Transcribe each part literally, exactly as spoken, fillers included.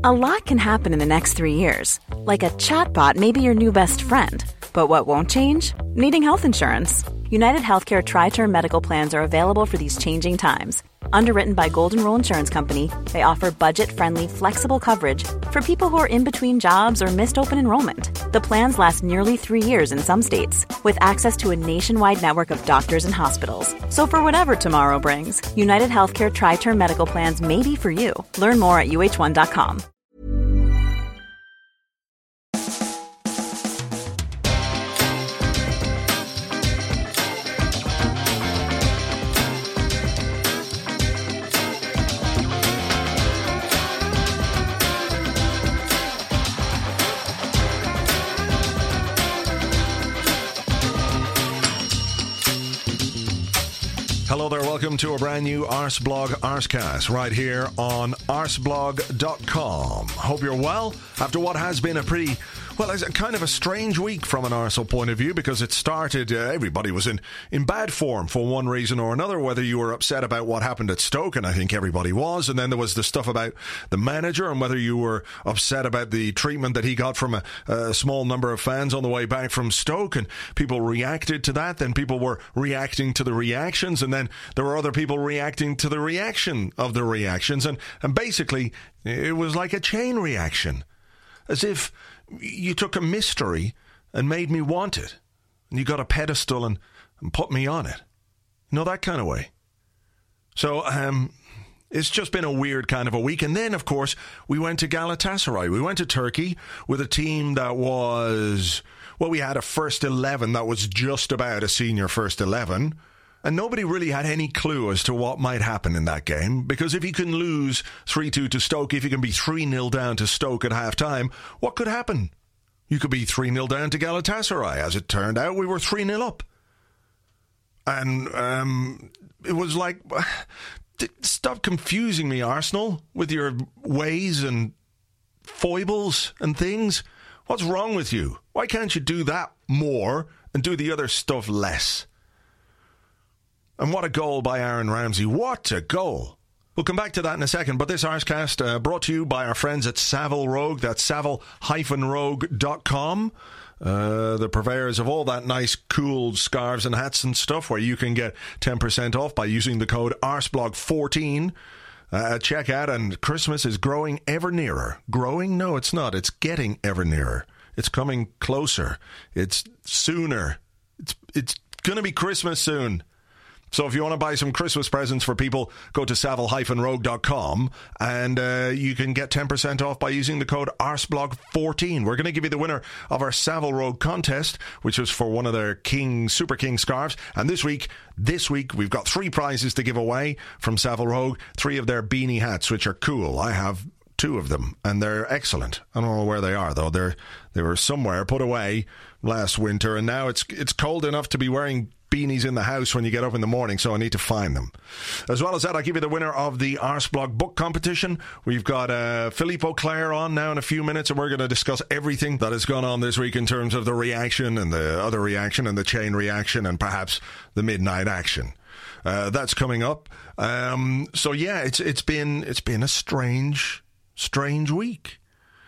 A lot can happen in the next three years. Like a chatbot may be your new best friend. But what won't change? Needing health insurance. United Healthcare Tri-Term Medical Plans are available for these changing times. Underwritten by Golden Rule Insurance Company, they offer budget-friendly, flexible coverage for people who are in between jobs or missed open enrollment. The plans last nearly three years in some states, with access to a nationwide network of doctors and hospitals. So for whatever tomorrow brings, United Healthcare Tri-Term Medical Plans may be for you. Learn more at U H one dot com. Hello there, welcome to a brand new Arsblog Arscast right here on arsblog dot com. Hope you're well after what has been a pretty, well, it's a kind of a strange week from an Arsel point of view, because it started, uh, everybody was in, in bad form for one reason or another, whether you were upset about what happened at Stoke, and I think everybody was, and then there was the stuff about the manager, and whether you were upset about the treatment that he got from a, a small number of fans on the way back from Stoke, and people reacted to that, then people were reacting to the reactions, and then there were other people reacting to the reaction of the reactions, and, and basically it was like a chain reaction, as if you took a mystery and made me want it, and you got a pedestal and, and put me on it. You know, that kind of way. So, um, it's just been a weird kind of a week. And then, of course, we went to Galatasaray. We went to Turkey with a team that was, well, we had a first eleven that was just about a senior first eleven. And nobody really had any clue as to what might happen in that game, because if you can lose three two to Stoke, if you can be three nil down to Stoke at half-time, what could happen? You could be three nil down to Galatasaray. As it turned out, we were three nil up. And um, it was like, stop confusing me, Arsenal, with your ways and foibles and things. What's wrong with you? Why can't you do that more and do the other stuff less? And what a goal by Aaron Ramsey. What a goal. We'll come back to that in a second, but this Arscast uh, brought to you by our friends at Savile Rogue. That's savile dash rogue dot com. Uh, the purveyors of all that nice, cool scarves and hats and stuff, where you can get ten percent off by using the code arsblog fourteen uh, at checkout. And Christmas is growing ever nearer. Growing? No, it's not. It's getting ever nearer. It's coming closer. It's sooner. It's, it's going to be Christmas soon. So if you want to buy some Christmas presents for people, go to savile dash rogue dot com and uh, you can get ten percent off by using the code arsblog fourteen. We're going to give you the winner of our Savile Rogue contest, which was for one of their King Super King scarves. And this week, this week, we've got three prizes to give away from Savile Rogue. Three of their beanie hats, which are cool. I have two of them, and they're excellent. I don't know where they are, though. They're they were somewhere put away last winter, and now it's it's cold enough to be wearing beanies in the house when you get up in the morning, so I need to find them. As well as that, I'll give you the winner of the Arsblog book competition. We've got uh, Philippe Auclair on now in a few minutes, and we're going to discuss everything that has gone on this week in terms of the reaction and the other reaction and the chain reaction and perhaps the midnight action. Uh, that's coming up. Um, so yeah, it's it's been it's been a strange, strange week.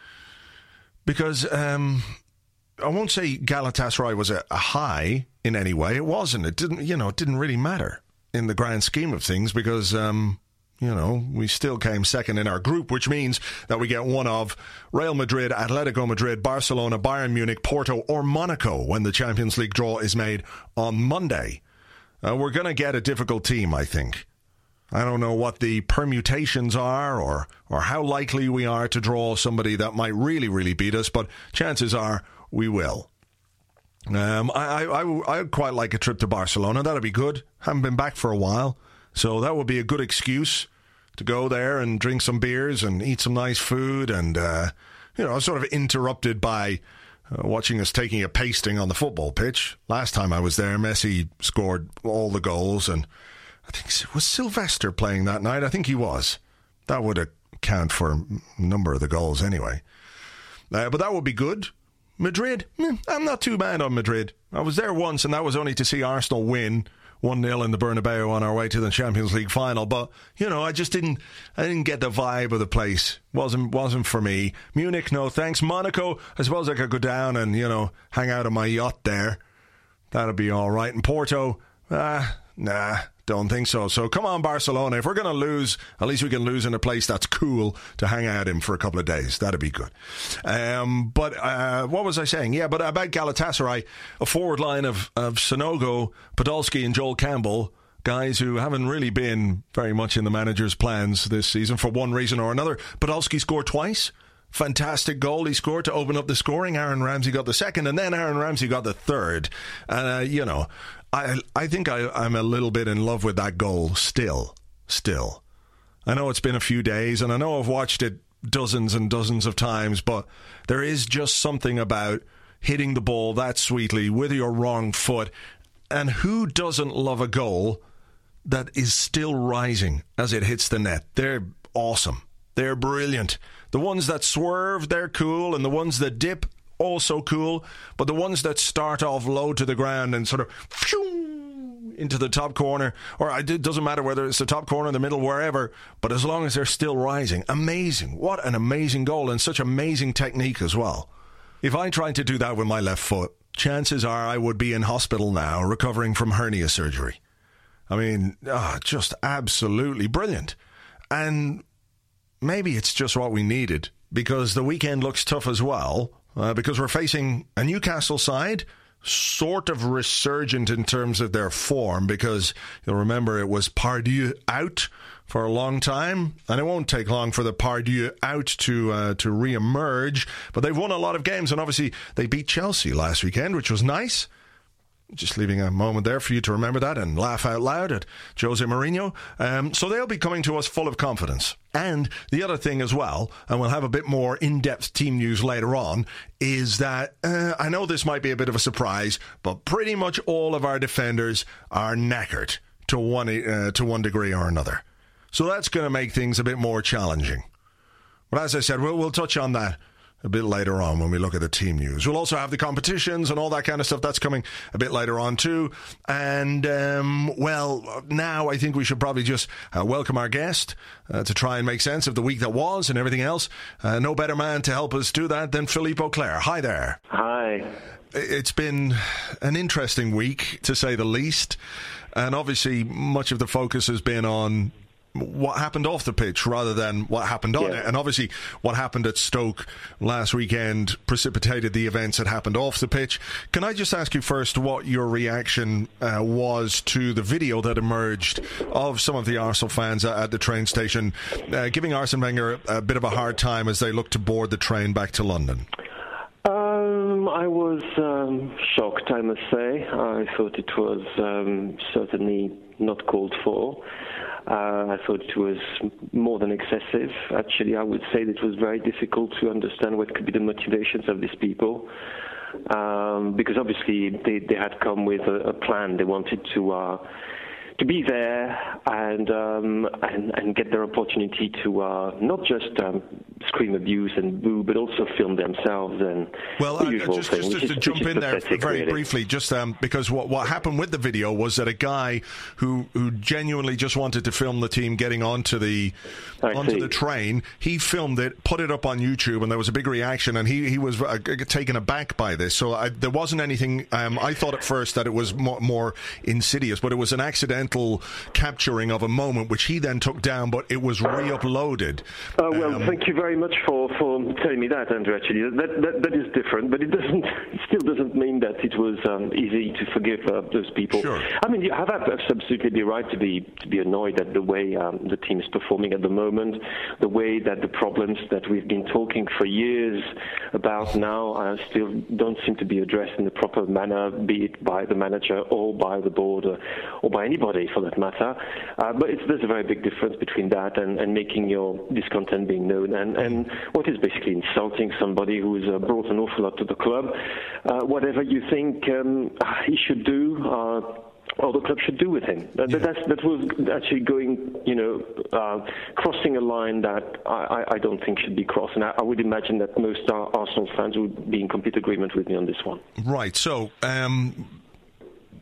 Because um, I won't say Galatasaray was a, a high in any way. It wasn't. It didn't, you know, it didn't really matter in the grand scheme of things because, um, you know, we still came second in our group, which means that we get one of Real Madrid, Atletico Madrid, Barcelona, Bayern Munich, Porto, or Monaco when the Champions League draw is made on Monday. Uh, we're going to get a difficult team, I think. I don't know what the permutations are or or how likely we are to draw somebody that might really, really beat us, but chances are we will. Um, I, I, I I'd quite like a trip to Barcelona. That'd be good. Haven't been back for a while, so that would be a good excuse to go there and drink some beers and eat some nice food and, uh, you know, sort of interrupted by uh, watching us taking a pasting on the football pitch. Last time I was there, Messi scored all the goals, and I think, was Sylvester playing that night? I think he was. That would account for a number of the goals anyway. Uh, but that would be good. Madrid, eh, I'm not too bad on Madrid. I was there once, and that was only to see Arsenal win one nil in the Bernabeu on our way to the Champions League final. But, you know, I just didn't I didn't get the vibe of the place. Wasn't wasn't for me. Munich, no thanks. Monaco, I suppose I could go down and, you know, hang out on my yacht there. That'd be all right. And Porto, ah, nah, don't think so. So come on, Barcelona. If we're going to lose, at least we can lose in a place that's cool to hang out in for a couple of days. That'd be good. Um, but uh, what was I saying? Yeah, but about Galatasaray, a forward line of, of Sonogo, Podolski and Joel Campbell, guys who haven't really been very much in the manager's plans this season for one reason or another. Podolski scored twice. Fantastic goal he scored to open up the scoring. Aaron Ramsey got the second, and then Aaron Ramsey got the third. Uh, you know, I I think I, I'm a little bit in love with that goal still. Still. I know it's been a few days, and I know I've watched it dozens and dozens of times, but there is just something about hitting the ball that sweetly with your wrong foot. And who doesn't love a goal that is still rising as it hits the net? They're awesome. They're brilliant. The ones that swerve, they're cool, and the ones that dip, also cool. But the ones that start off low to the ground and sort of phew, into the top corner, or it doesn't matter whether it's the top corner, the middle, wherever, but as long as they're still rising, amazing. What an amazing goal, and such amazing technique as well. If I tried to do that with my left foot, chances are I would be in hospital now recovering from hernia surgery. I mean, oh, just absolutely brilliant. And maybe it's just what we needed, because the weekend looks tough as well, uh, because we're facing a Newcastle side sort of resurgent in terms of their form, because you'll remember it was Pardew out for a long time, and it won't take long for the Pardew out to uh, to re-emerge, but they've won a lot of games, and obviously they beat Chelsea last weekend, which was nice. Just leaving a moment there for you to remember that and laugh out loud at Jose Mourinho. Um, so they'll be coming to us full of confidence. And the other thing as well, and we'll have a bit more in-depth team news later on, is that uh, I know this might be a bit of a surprise, but pretty much all of our defenders are knackered to one uh, to one degree or another. So that's going to make things a bit more challenging. But as I said, we'll, we'll touch on that a bit later on when we look at the team news. We'll also have the competitions and all that kind of stuff. That's coming a bit later on too. And, um, well, now I think we should probably just uh, welcome our guest uh, to try and make sense of the week that was and everything else. Uh, no better man to help us do that than Philippe Auclair. Hi there. Hi. It's been an interesting week, to say the least. And obviously much of the focus has been on what happened off the pitch rather than what happened on yeah. it. And obviously what happened at Stoke last weekend precipitated the events that happened off the pitch. Can I just ask you first what your reaction uh, was to the video that emerged of some of the Arsenal fans at the train station uh, giving Arsene Wenger a, a bit of a hard time as they look to board the train back to London? Um, I was um, shocked, I must say. I thought it was um, certainly not called for. Uh, I thought it was more than excessive. Actually, I would say that it was very difficult to understand what could be the motivations of these people, um, because obviously they, they had come with a, a plan. They wanted to uh, to be there and um, and, and get their opportunity to uh, not just um, scream abuse and boo, but also film themselves and well, the uh, usual just, thing. Just, just is, to jump in there pathetic, very really. briefly, just um, because what what happened with the video was that a guy who who genuinely just wanted to film the team getting onto the I onto see. the train, he filmed it, put it up on YouTube, and there was a big reaction, and he he was uh, taken aback by this. So I, there wasn't anything. Um, I thought at first that it was more, more insidious, but it was an accidental capturing of a moment which he then took down, but it was re-uploaded. Uh, well, um, thank you very much for, for telling me that, Andrew. Actually, that, that that is different, but it doesn't. It still doesn't mean that it was um, easy to forgive uh, those people. Sure. I mean, you have absolutely be right to be to be annoyed at the way um, the team is performing at the moment, the way that the problems that we've been talking for years about now uh, still don't seem to be addressed in the proper manner, be it by the manager or by the board or, or by anybody for that matter. Uh, but it's, there's a very big difference between that and, and making your discontent being known and, and what is basically insulting somebody who has uh, brought an awful lot to the club. Uh, whatever you think um, he should do, uh, or the club should do with him. That, yeah. that's, that was actually going, you know, uh, crossing a line that I, I don't think should be crossed. And I, I would imagine that most uh, Arsenal fans would be in complete agreement with me on this one. Right. So, um,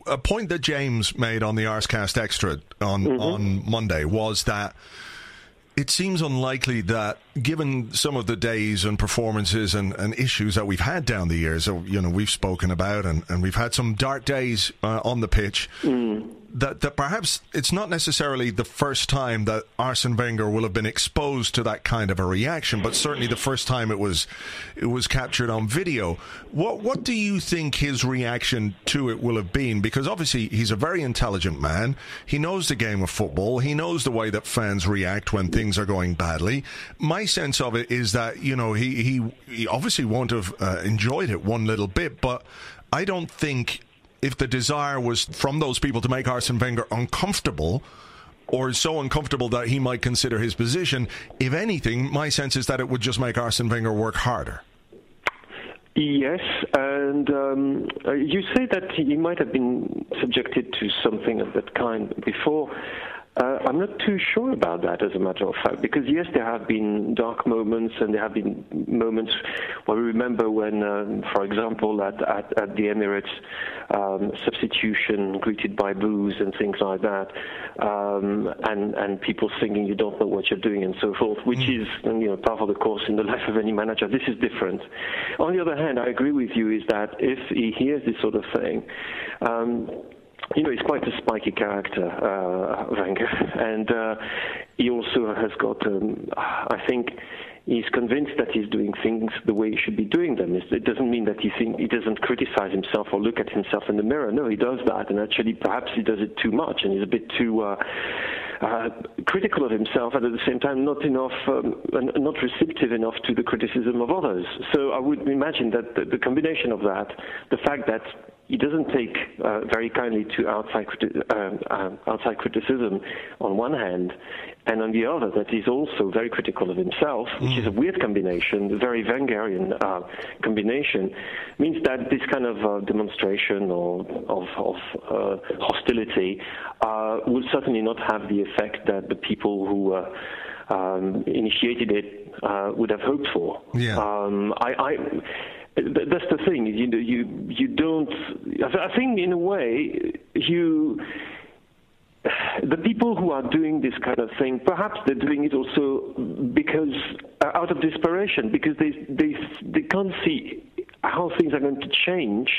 a point that James made on the Arscast Extra on, mm-hmm. on Monday was that it seems unlikely that, given some of the days and performances and, and issues that we've had down the years, you know, we've spoken about, and, and we've had some dark days uh, on the pitch, mm. that, that perhaps it's not necessarily the first time that Arsene Wenger will have been exposed to that kind of a reaction, but certainly the first time it was it was captured on video. What what do you think his reaction to it will have been? Because obviously he's a very intelligent man. He knows the game of football. He knows the way that fans react when things are going badly. My sense of it is that, you know, he, he, he obviously won't have uh, enjoyed it one little bit, but I don't think if the desire was from those people to make Arsene Wenger uncomfortable, or so uncomfortable that he might consider his position, if anything, my sense is that it would just make Arsene Wenger work harder. Yes, and um, you say that he might have been subjected to something of that kind before. Uh, I'm not too sure about that, as a matter of fact, because yes, there have been dark moments, and there have been moments where we remember when, um, for example, at, at, at the Emirates, um, substitution greeted by boos and things like that, um, and, and people singing "You don't know what you're doing" and so forth, which mm. is, you know, part of the course in the life of any manager. This is different. On the other hand, I agree with you, is that if he hears this sort of thing, um, you know, he's quite a spiky character, uh, Wenger, and uh, he also has got, um, I think, he's convinced that he's doing things the way he should be doing them. It doesn't mean that he think, he doesn't criticize himself or look at himself in the mirror. No, he does that, and actually perhaps he does it too much, and he's a bit too uh, uh, critical of himself, and at the same time not enough, um, not receptive enough to the criticism of others. So I would imagine that the, the combination of that, the fact that he doesn't take uh, very kindly to outside, criti- uh, uh, outside criticism on one hand, and on the other that he's also very critical of himself, which mm. is a weird combination, a very Wengerian uh, combination, means that this kind of uh, demonstration or of, of uh, hostility uh, will certainly not have the effect that the people who uh, um, initiated it uh, would have hoped for. Yeah. Um, I... I That's the thing. You you you don't. I think in a way you. The people who are doing this kind of thing, perhaps they're doing it also because uh, out of desperation, because they they they can't see how things are going to change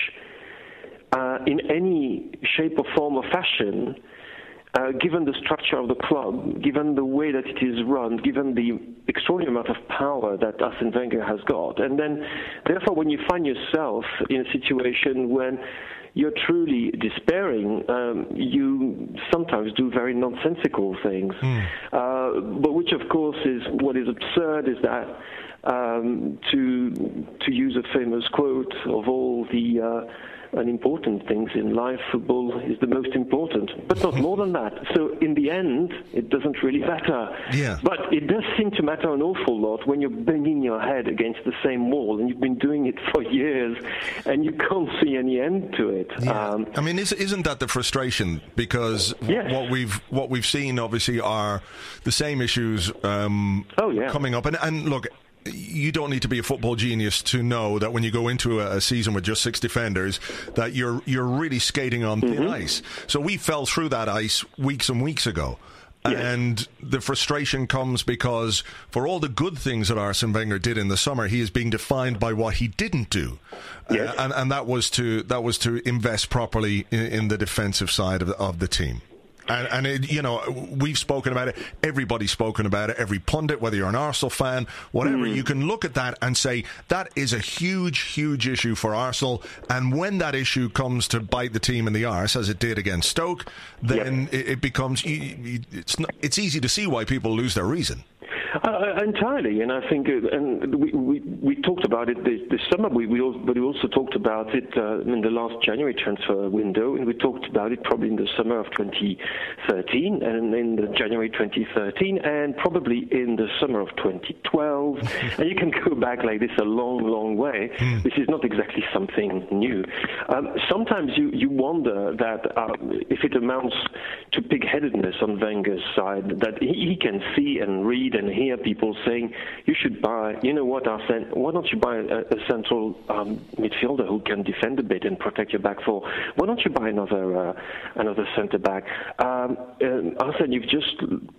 uh, in any shape or form or fashion. Uh, given the structure of the club, given the way that it is run, given the extraordinary amount of power that Arsene Wenger has got. And then, therefore, when you find yourself in a situation when you're truly despairing, um, you sometimes do very nonsensical things. Mm. Uh, but which, of course, is what is absurd is that, um, to, to use a famous quote of all the... Uh, unimportant things in life, football is the most important, but not more than that. So in the end, it doesn't really matter. Yeah. But it does seem to matter an awful lot when you're banging your head against the same wall, and you've been doing it for years, and you can't see any end to it. Yeah. Um, I mean, isn't that the frustration? Because yes. what we've what we've seen, obviously, are the same issues um, oh, yeah. coming up. And, and look, you don't need to be a football genius to know that when you go into a, a season with just six defenders, that you're you're really skating on thin mm-hmm. ice. So we fell through that ice weeks and weeks ago. Yes. And the frustration comes because for all the good things that Arsene Wenger did in the summer, he is being defined by what he didn't do. Yes. Uh, and, and that was to that was to invest properly in, in the defensive side of the, of the team. And, and it, you know, we've spoken about it. Everybody's spoken about it. Every pundit, whether you're an Arsenal fan, whatever, mm. you can look at that and say that is a huge, huge issue for Arsenal. And when that issue comes to bite the team in the arse, as it did against Stoke, then yep. it, it becomes it's not, it's easy to see why people lose their reason. Uh, entirely, and I think, uh, and we, we we talked about it this, this summer. We we also, but we also talked about it uh, in the last January transfer window, and we talked about it probably in the summer of twenty thirteen, and in the January twenty thirteen, and probably in the summer of twenty twelve. And you can go back like this a long, long way. Mm. This is not exactly something new. Um, sometimes you you wonder that uh, if it amounts to pig-headedness on Wenger's side, that he, he can see and read and hear hear people saying, you should buy, you know what, Arsene, why don't you buy a, a central um, midfielder who can defend a bit and protect your back four? Why don't you buy another uh, another centre back? Um, uh, Arsene, you've just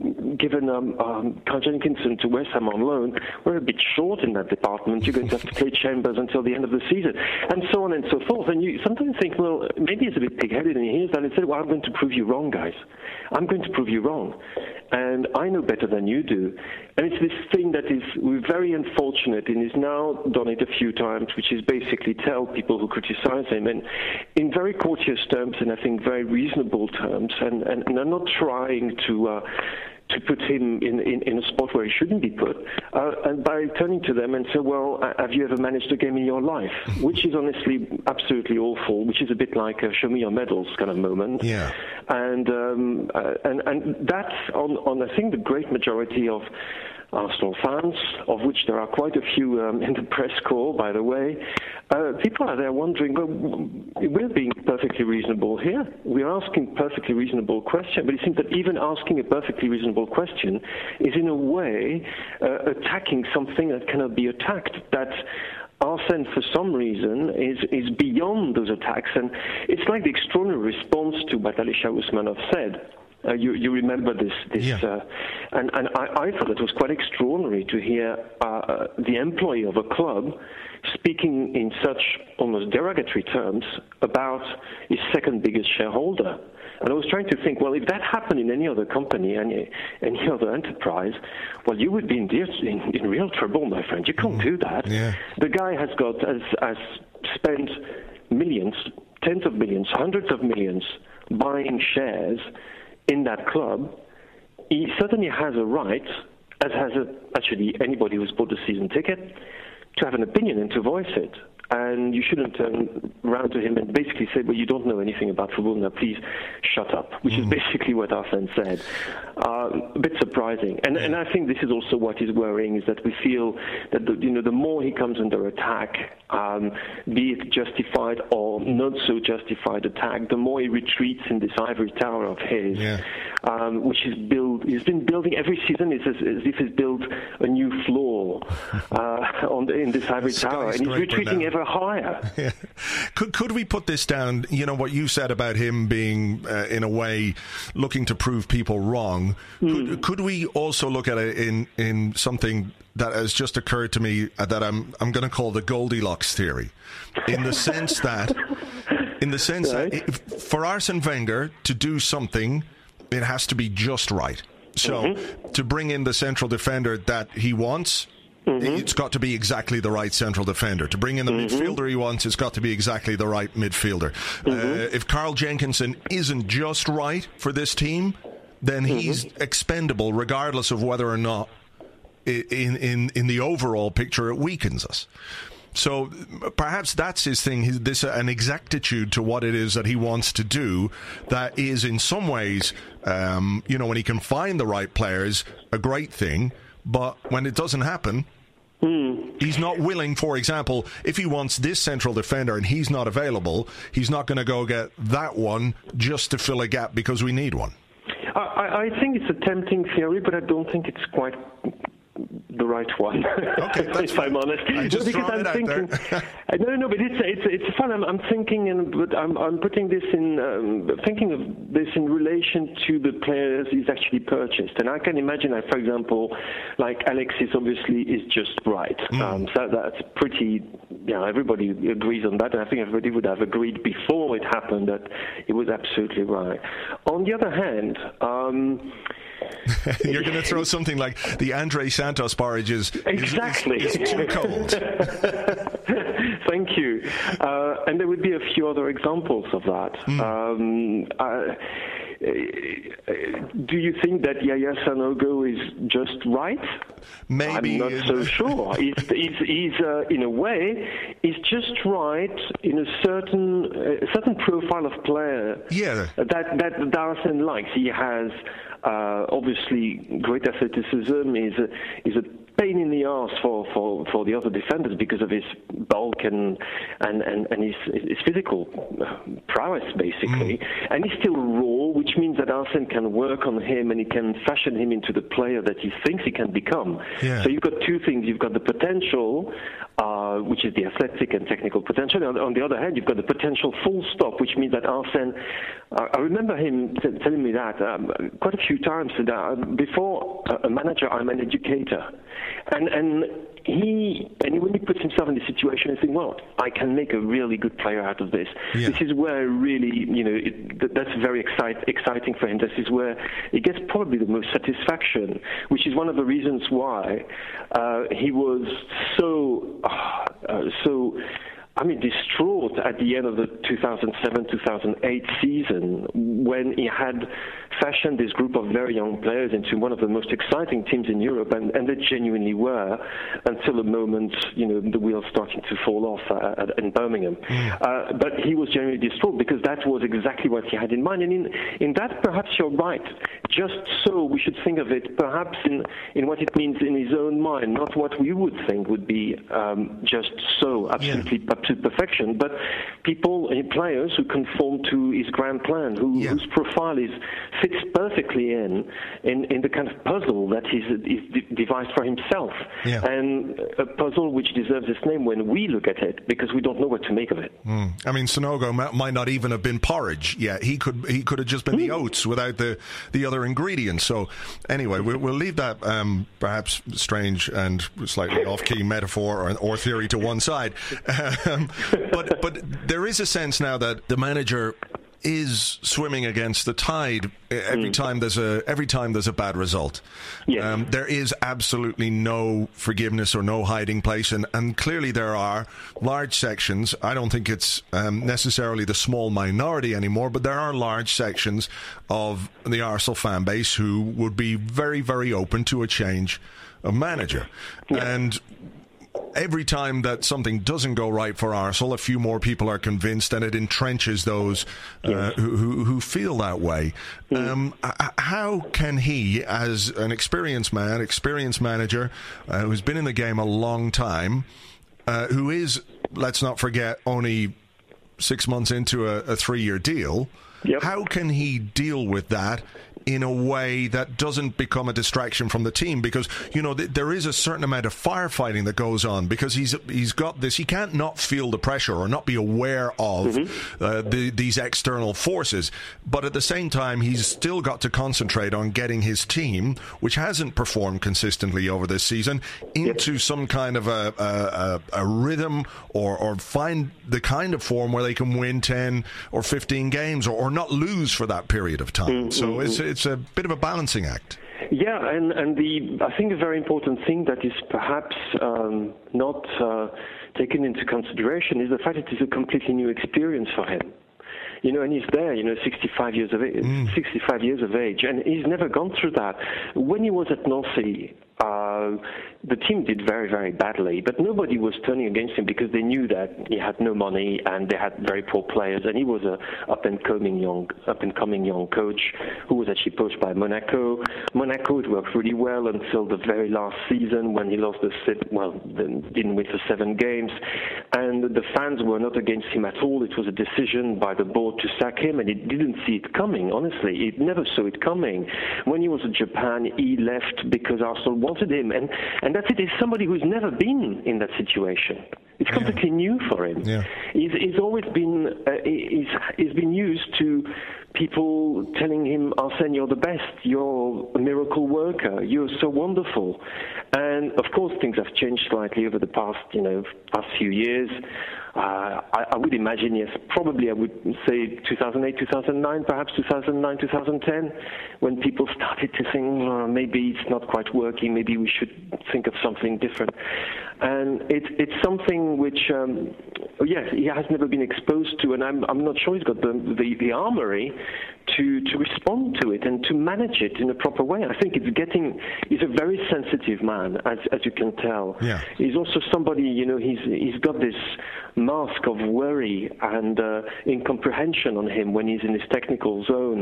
given um, um, Carl Jenkinson to West Ham on loan. We're a bit short in that department. You're going to have to play Chambers until the end of the season, and so on and so forth. And you sometimes think, well, maybe it's a bit pig-headed, and he hears that and says, well, I'm going to prove you wrong, guys. I'm going to prove you wrong. And I know better than you do. And it's this thing that is we're very unfortunate, and he's now done it a few times, which is basically tell people who criticize him, and in very courteous terms, and I think very reasonable terms, and, and, and I'm not trying to... Uh, to put him in, in, in a spot where he shouldn't be put, uh, and by turning to them and say, well, have you ever managed a game in your life? Which is honestly absolutely awful, which is a bit like a show me your medals kind of moment. Yeah. And, um, uh, and, and that's on, on, I think, the great majority of Arsenal fans, of which there are quite a few um, in the press corps, by the way. Uh, people are there wondering, well, we're being perfectly reasonable here. We're asking perfectly reasonable question, but it seems that even asking a perfectly reasonable question is in a way uh, attacking something that cannot be attacked. That Arsene, for some reason, is, is beyond those attacks. And it's like the extraordinary response to what Alisher Usmanov said. Uh, you, you remember this, this yeah. uh, and, and I, I thought it was quite extraordinary to hear uh, the employee of a club speaking in such almost derogatory terms about his second biggest shareholder. And I was trying to think, well, if that happened in any other company, any, any other enterprise, well, you would be in, dear, in, in real trouble, my friend. You can't do that. Yeah. The guy has got, has, has spent millions, tens of millions, hundreds of millions buying shares in that club. He certainly has a right, as has a, actually anybody who's bought a season ticket, to have an opinion and to voice it. And you shouldn't turn around to him and basically say, well, you don't know anything about football, now please shut up, which mm. is basically what Arsene said. Uh, a bit surprising. And, and I think this is also what is worrying, is that we feel that the, you know, the more he comes under attack, um, be it justified or not so justified attack, the more he retreats in this ivory tower of his, yeah. um, which is built, he's been building every season. It's as, as if he's built a new floor uh, on the, in this ivory tower, and he's retreating ever higher. Yeah. Could could we put this down? You know what you said about him being, uh, in a way, looking to prove people wrong. Mm. Could, could we also look at it in in something that has just occurred to me uh, that I'm I'm going to call the Goldilocks theory, in the sense that, in the sense right. that if, for Arsene Wenger to do something, it has to be just right. So mm-hmm. to bring in the central defender that he wants. Mm-hmm. It's got to be exactly the right central defender. To bring in the mm-hmm. midfielder he wants, it's got to be exactly the right midfielder. Mm-hmm. Uh, if Carl Jenkinson isn't just right for this team, then mm-hmm. he's expendable, regardless of whether or not in, in, in the overall picture it weakens us. So perhaps that's his thing, his, this uh, an exactitude to what it is that he wants to do that is in some ways, um, you know, when he can find the right players, a great thing. But when it doesn't happen, mm. he's not willing, for example, if he wants this central defender and he's not available, he's not going to go get that one just to fill a gap because we need one. I, I think it's a tempting theory, but I don't think it's quite the right one. Okay, that's if I'm honest, I'm just no, because I'm thinking. no, no, but it's it's it's fun. I'm, I'm thinking, and but I'm I'm putting this in um, thinking of this in relation to the players he's actually purchased, and I can imagine that, for example, like Alexis obviously is just right. Mm. Um, so that's pretty. You know, everybody agrees on that, and I think everybody would have agreed before it happened that it was absolutely right. On the other hand. Um, You're going to throw something like the Andre Santos porridge is, exactly. is, is too cold. Thank you. Uh, and there would be a few other examples of that. Mm. Um, uh, do you think that Yaya Sanogo is just right? Maybe. I'm not so sure. He's, he's, he's uh, in a way, he's just right in a certain uh, certain profile of player yeah. that, that Arsene likes. He has uh, obviously great athleticism, is a, is a pain in the arse for, for, for the other defenders because of his bulk and and, and, and his, his physical prowess, basically. Mm. And he's still raw, which means that Arsene can work on him and he can fashion him into the player that he thinks he can become. Yeah. So you've got two things. You've got the potential, uh, which is the athletic and technical potential. And on the other hand, you've got the potential full stop, which means that Arsene, uh, I remember him t- telling me that um, quite a few times. That, uh, before a, a manager, I'm an educator. And, and he, and when he puts himself in this situation, he thinks, well, I can make a really good player out of this. Yeah. This is where really, you know, it, that's very excite, exciting for him. This is where he gets probably the most satisfaction, which is one of the reasons why uh, he was so, uh, so, I mean, distraught at the end of the two thousand seven two thousand eight season when he had fashioned this group of very young players into one of the most exciting teams in Europe, and, and they genuinely were, until the moment, you know, the wheels starting to fall off uh, at, in Birmingham. Mm. Uh, but he was genuinely distraught because that was exactly what he had in mind. And in, in that, perhaps you're right. Just so we should think of it perhaps in, in what it means in his own mind, not what we would think would be um, just so, absolutely yeah. to perfection, but people, players who conform to his grand plan, who, yeah. whose profile is fits perfectly in, in in the kind of puzzle that he's, he's devised for himself, yeah. and a puzzle which deserves its name when we look at it, because we don't know what to make of it. Mm. I mean, Sanogo might not even have been porridge. Yeah, he could he could have just been mm. the oats without the the other ingredients. So anyway, we'll, we'll leave that um, perhaps strange and slightly off-key metaphor or, or theory to one side. Um, but but there is a sense now that the manager is swimming against the tide every mm. time there's a every time there's a bad result. Yes. Um, there is absolutely no forgiveness or no hiding place, and, and clearly there are large sections. I don't think it's um, necessarily the small minority anymore, but there are large sections of the Arsenal fan base who would be very, very open to a change of manager. Yeah. And every time that something doesn't go right for Arsenal, a few more people are convinced, and it entrenches those uh, yes. who, who who feel that way. Mm. Um, how can he, as an experienced man, experienced manager, uh, who's been in the game a long time, uh, who is, let's not forget, only six months into a, a three-year deal, yep. how can he deal with that in a way that doesn't become a distraction from the team? Because, you know, th- there is a certain amount of firefighting that goes on, because he's he's got this, he can't not feel the pressure or not be aware of mm-hmm. uh, the, these external forces, but at the same time he's still got to concentrate on getting his team, which hasn't performed consistently over this season, into yep. some kind of a, a, a, a rhythm, or, or find the kind of form where they can win ten or fifteen games, or, or not lose for that period of time. Mm-hmm. So it's it's a bit of a balancing act. Yeah, and, and the I think a very important thing that is perhaps um, not uh, taken into consideration is the fact that it's a completely new experience for him. You know, and he's there, you know, sixty-five years of age, mm. sixty-five years of age, and he's never gone through that. When he was at Nancy, uh, the team did very, very badly, but nobody was turning against him because they knew that he had no money and they had very poor players, and he was a up and coming young, up and coming young coach who was actually poached by Monaco. Monaco, it worked really well until the very last season when he lost the well, didn't win for seven games, and the fans were not against him at all. It was a decision by the board to sack him, and it didn't see it coming. Honestly, it never saw it coming. When he was in Japan, he left because Arsenal wanted him, and and that's it. He's somebody who's never been in that situation. It's completely yeah. new for him. Yeah. He's, he's always been uh, he's, he's been used to people telling him, Arsene, you're the best, you're a miracle worker, you're so wonderful. And of course things have changed slightly over the past, you know, past few years. Uh, I, I would imagine, yes, probably I would say two thousand eight, two thousand nine, perhaps two thousand nine, two thousand ten, when people started to think, oh, maybe it's not quite working, maybe we should think of something different. And it, it's something which, um, yes, he has never been exposed to, and I'm, I'm not sure he's got the, the, the armory to, to respond to it and to manage it in a proper way. I think it's getting, he's a very sensitive man, as, as you can tell. Yeah. He's also somebody, you know, he's, he's got this mask of worry and uh, incomprehension on him when he's in his technical zone,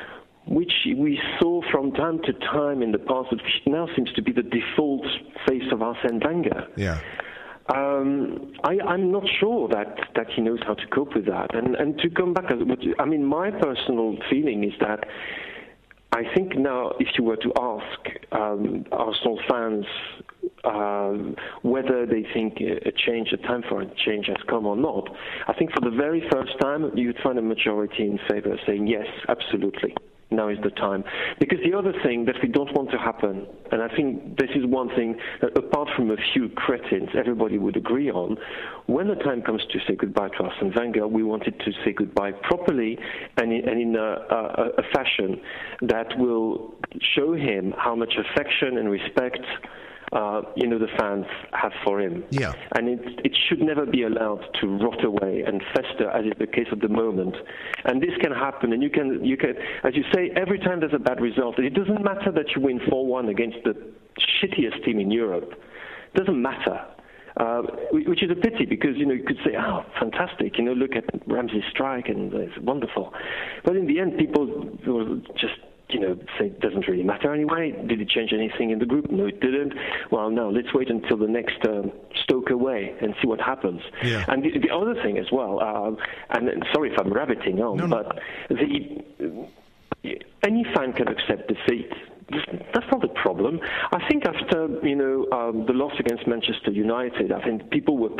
which we saw from time to time in the past, which now seems to be the default face of Arsene Wenger. Yeah. Um, I, I'm not sure that, that he knows how to cope with that. And, and to come back, I mean, my personal feeling is that I think now, if you were to ask um, Arsenal fans um, whether they think a change, a time for a change has come or not, I think for the very first time you'd find a majority in favour saying yes, absolutely. Now is the time. Because the other thing that we don't want to happen, and I think this is one thing that apart from a few cretins, everybody would agree on, when the time comes to say goodbye to Arsene Wenger, we wanted to say goodbye properly and in, and in a, a, a fashion that will show him how much affection and respect Uh, you know, the fans have for him. Yeah. And it, it should never be allowed to rot away and fester, as is the case at the moment. And this can happen, and you can, you can, as you say, every time there's a bad result, it doesn't matter that you win four one against the shittiest team in Europe. It doesn't matter. Uh, which is a pity because, you know, you could say, oh, fantastic, you know, look at Ramsey's strike and it's wonderful. But in the end, people will just, you know, say it doesn't really matter anyway. Did it change anything in the group? No, it didn't. Well, no, let's wait until the next um, Stoke away and see what happens. Yeah. And the, the other thing as well, um, and, and sorry if I'm rabbiting on, no, no. but the, any fan can accept defeat. That's not the problem. I think after, you know, um, the loss against Manchester United, I think people were...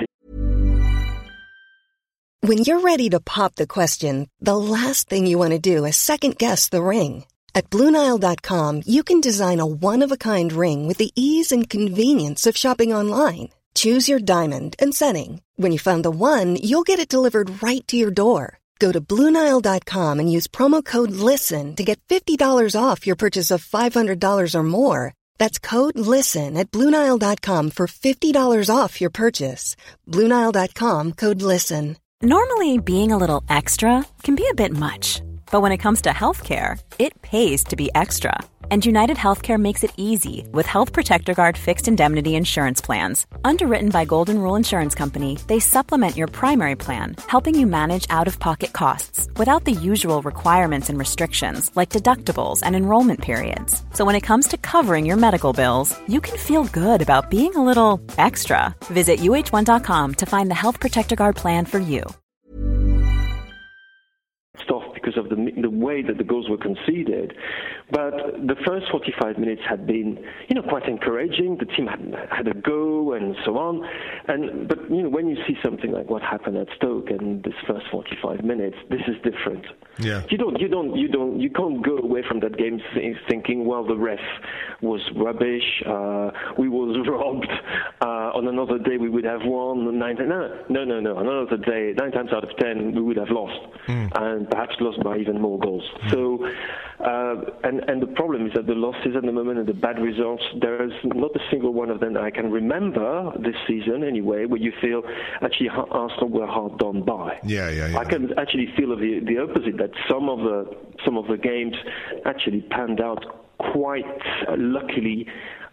When you're ready to pop the question, the last thing you want to do is second-guess the ring. At Blue Nile dot com, you can design a one-of-a-kind ring with the ease and convenience of shopping online. Choose your diamond and setting. When you find the one, you'll get it delivered right to your door. Go to Blue Nile dot com and use promo code LISTEN to get fifty dollars off your purchase of five hundred dollars or more. That's code LISTEN at Blue Nile dot com for fifty dollars off your purchase. Blue Nile dot com, code LISTEN. Normally, being a little extra can be a bit much. But when it comes to healthcare, it pays to be extra. And United Healthcare makes it easy with Health Protector Guard fixed indemnity insurance plans. Underwritten by Golden Rule Insurance Company, they supplement your primary plan, helping you manage out-of-pocket costs without the usual requirements and restrictions like deductibles and enrollment periods. So when it comes to covering your medical bills, you can feel good about being a little extra. Visit U H one dot com to find the Health Protector Guard plan for you. Stuff because of the the way that the goals were conceded, but the first forty-five minutes had been, you know, quite encouraging. The team had had a go and so on, and but you know, when you see something like what happened at Stoke and this first forty-five minutes, this is different. Yeah, you don't, you don't, you don't, you can't go away from that game thinking, well, the ref was rubbish, uh, we was robbed. Uh, on another day, we would have won. Nine, no, no, no, no. On another day, nine times out of ten, we would have lost, mm. and perhaps lost by even more goals. Mm. So, uh, and and the problem is that the losses at the moment and the bad results, there is not a single one of them that I can remember this season anyway, where you feel actually Arsenal were hard done by. Yeah, yeah, yeah. I can actually feel the the opposite, that some of the some of the games actually panned out quite uh, luckily.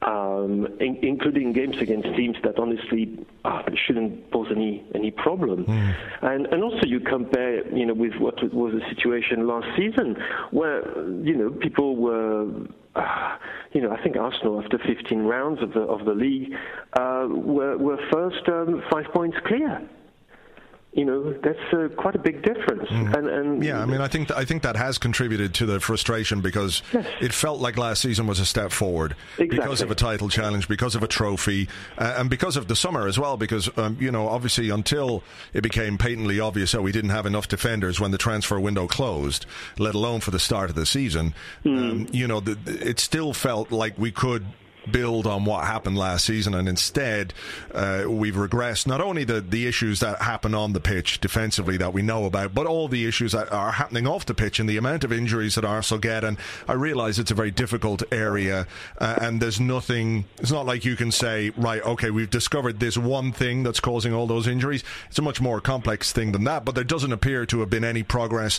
Um, in, including games against teams that honestly uh, shouldn't pose any any problem. Mm. And and also you compare, you know, with what was the situation last season, where, you know, people were, uh, you know, I think Arsenal after fifteen rounds of the of the league uh, were were first um, five points clear. You know, that's uh, quite a big difference. Mm. And, and yeah, I mean, I think th- I think that has contributed to the frustration because yes. it felt like last season was a step forward exactly. because of a title challenge, because of a trophy, uh, and because of the summer as well. Because um, you know, obviously, until it became patently obvious that we didn't have enough defenders when the transfer window closed, let alone for the start of the season, mm. um, you know, the, it still felt like we could build on what happened last season, and instead uh, we've regressed not only the, the issues that happen on the pitch defensively that we know about, but all the issues that are happening off the pitch and the amount of injuries that Arsenal get. And I realise it's a very difficult area, uh, and there's nothing, it's not like you can say, right, okay, we've discovered this one thing that's causing all those injuries. It's a much more complex thing than that, but there doesn't appear to have been any progress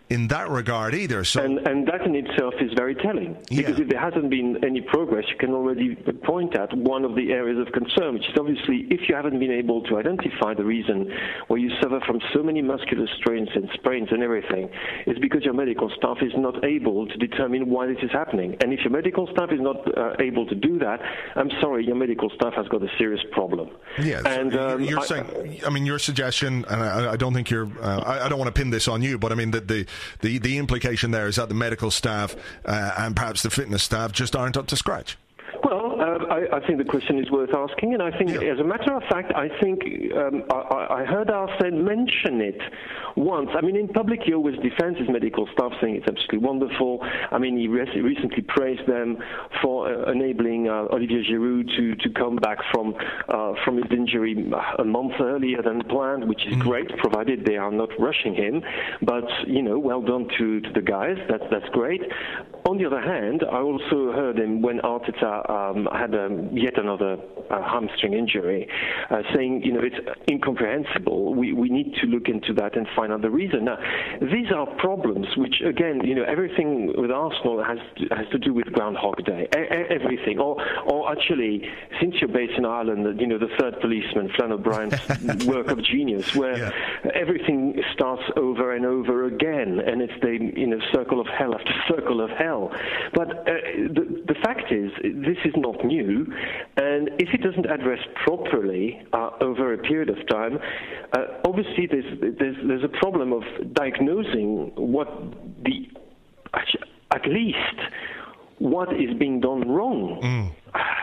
in that regard either. So, and, and that in itself is very telling, because yeah. if there hasn't been any progress, you can already point at one of the areas of concern, which is obviously if you haven't been able to identify the reason why you suffer from so many muscular strains and sprains and everything, it's because your medical staff is not able to determine why this is happening. And if your medical staff is not uh, able to do that, I'm sorry, your medical staff has got a serious problem. Yes, and um, you're I, saying. I mean, your suggestion, and I, I don't think you're. Uh, I, I don't want to pin this on you, but I mean that the, the the implication there is that the medical staff uh, and perhaps the fitness staff just aren't up to scratch. Well, uh, I, I think the question is worth asking, and I think, yeah. as a matter of fact, I think um, I, I heard Arsene mention it once. I mean, in public, he always defends his medical staff, saying it's absolutely wonderful. I mean, he re- recently praised them for uh, enabling uh, Olivier Giroud to, to come back from uh, from his injury a month earlier than planned, which is mm. great, provided they are not rushing him. But, you know, well done to, to the guys. That's, that's great. On the other hand, I also heard him when Arteta um, had um, yet another uh, hamstring injury, uh, saying, you know, it's incomprehensible. We, we need to look into that and find out the reason. Now, these are problems which, again, you know, everything with Arsenal has to, has to do with Groundhog Day. E- everything. Or, or actually, since you're based in Ireland, you know, the third policeman, Flann O'Brien's work of genius, where yeah. everything starts over and over again, and it's the, you know, circle of hell after circle of hell. But uh, the, the fact is, this is not new, and if it doesn't address properly uh, over a period of time, uh, obviously there's, there's there's a problem of diagnosing what the at least what is being done wrong, mm.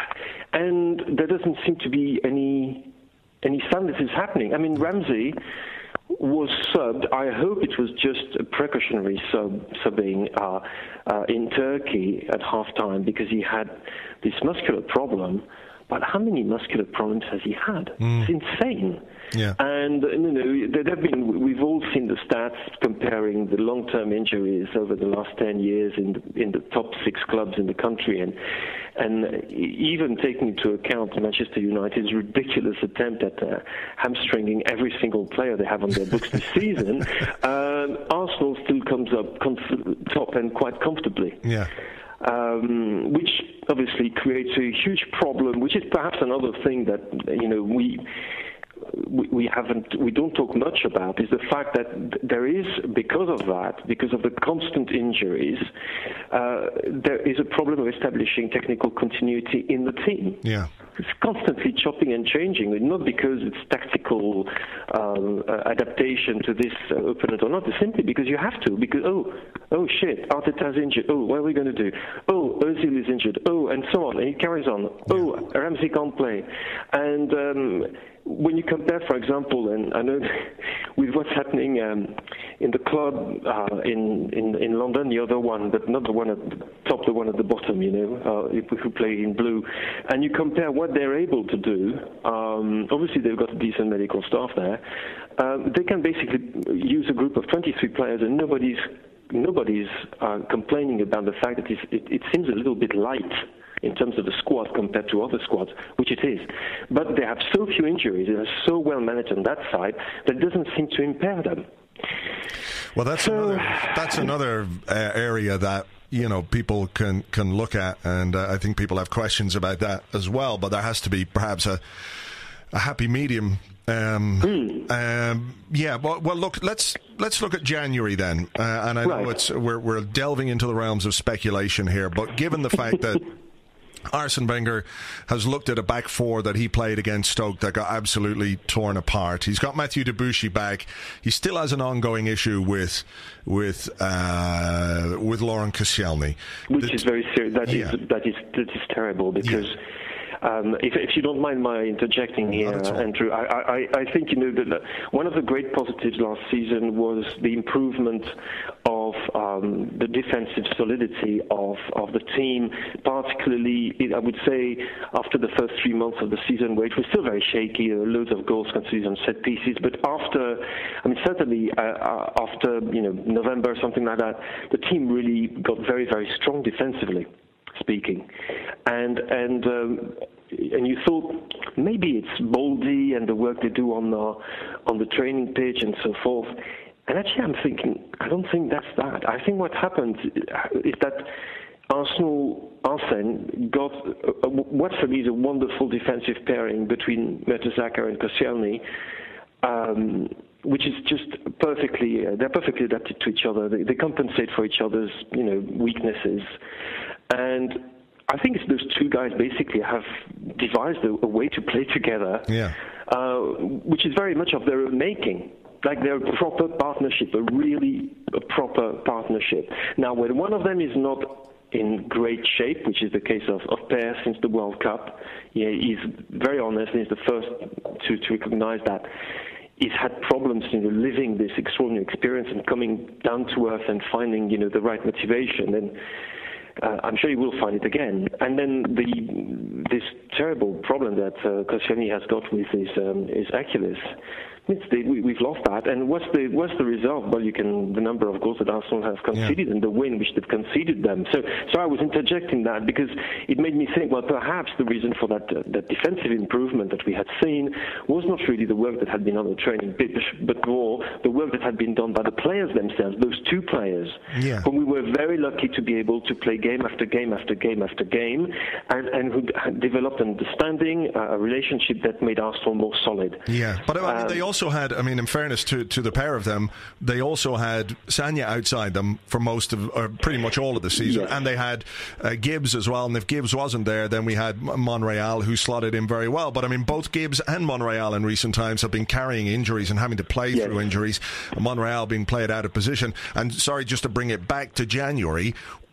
and there doesn't seem to be any any sign this is happening. I mean, Ramsey was subbed. I hope it was just a precautionary sub subbing uh, uh, in Turkey at halftime because he had this muscular problem. But how many muscular problems has he had? Mm. It's insane. Yeah. And you know, there have been. We've all seen the stats comparing the long-term injuries over the last ten years in the, in the top six clubs in the country, and and even taking into account Manchester United's ridiculous attempt at uh, hamstringing every single player they have on their books this season, uh, Arsenal still comes up comf- top and quite comfortably. Yeah. Um, which obviously creates a huge problem, which is perhaps another thing that, you know, we we, we haven't, we don't talk much about, is the fact that there is, because of that, because of the constant injuries, uh, there is a problem of establishing technical continuity in the team. Yeah. It's constantly chopping and changing, not because it's tactical um, uh, adaptation to this uh, opponent or not, it's simply because you have to, because, oh, oh shit, Arteta's injured, oh, what are we going to do? Oh, Ozil is injured, oh, and so on, and it carries on. Oh, Ramsey can't play. And um, when you compare, for example, and I know with what's happening um, in the club uh, in, in in London, the other one, but not the one at the top, the one at the bottom, you know, uh, who play in blue, and you compare what they're able to do. Um, obviously, they've got a decent medical staff there. Um, they can basically use a group of twenty-three players, and nobody's nobody's uh, complaining about the fact that it, it seems a little bit light in terms of the squad compared to other squads, which it is. But they have so few injuries, they are so well managed on that side, that it doesn't seem to impair them. Well, that's so, another, that's another uh, area that, you know, people can, can look at, and uh, I think people have questions about that as well, but there has to be perhaps a, a happy medium. Um, mm. um, yeah, well, well, look, let's let's look at January then, uh, and I know right. it's we're we're delving into the realms of speculation here, but given the fact that Arsene Wenger has looked at a back four that he played against Stoke that got absolutely torn apart. He's got Mathieu Debuchy back. He still has an ongoing issue with with uh, with Laurent Koscielny, which the, is very serious. That yeah. is that is that is terrible because. Yeah. Um, if, if you don't mind my interjecting here, Andrew, I, I, I think you know that one of the great positives last season was the improvement of um, the defensive solidity of, of the team, particularly, I would say, after the first three months of the season, where it was still very shaky, uh, loads of goals conceded on set pieces. But after, I mean, certainly uh, after you know November, something like that, the team really got very, very strong defensively speaking, and and um, and you thought maybe it's Baldy and the work they do on the on the training pitch and so forth. And actually, I'm thinking, I don't think that's that. I think what happened is that Arsenal, Arsene, got a, a, what for me is a wonderful defensive pairing between Mertesacker and Koscielny, um, which is just perfectly, uh, they're perfectly adapted to each other. They, they compensate for each other's, you know, weaknesses. And I think it's those two guys basically have devised a, a way to play together, yeah. uh, which is very much of their own making. Like they're a proper partnership, a really a proper partnership. Now, when one of them is not in great shape, which is the case of, of Per since the World Cup, yeah, he's very honest and he's the first to, to recognize that. He's had problems, you know, living this extraordinary experience and coming down to earth and finding, you know, the right motivation. And uh, I'm sure he will find it again. And then the this terrible problem that uh, Koscielny has got with his um, his Achilles. It's the, we, we've lost that, and what's the what's the result? Well, you can the number of goals that Arsenal has conceded yeah. and the win which they've conceded them. So, so I was interjecting that because it made me think. Well, perhaps the reason for that uh, that defensive improvement that we had seen was not really the work that had been on the training pitch, but more the work that had been done by the players themselves. Those two players, yeah. whom we were very lucky to be able to play game after game after game after game, and and who had developed an understanding, uh, a relationship that made Arsenal more solid. Yeah, but I mean, um, they also. Also had, I mean, in fairness to, to the pair of them, they also had Sagna outside them for most of, or pretty much all of the season, yes. and they had uh, Gibbs as well. And if Gibbs wasn't there, then we had Monreal, who slotted in very well. But I mean, both Gibbs and Monreal in recent times have been carrying injuries and having to play yes. through injuries. Monreal being played out of position. And sorry, just to bring it back to January,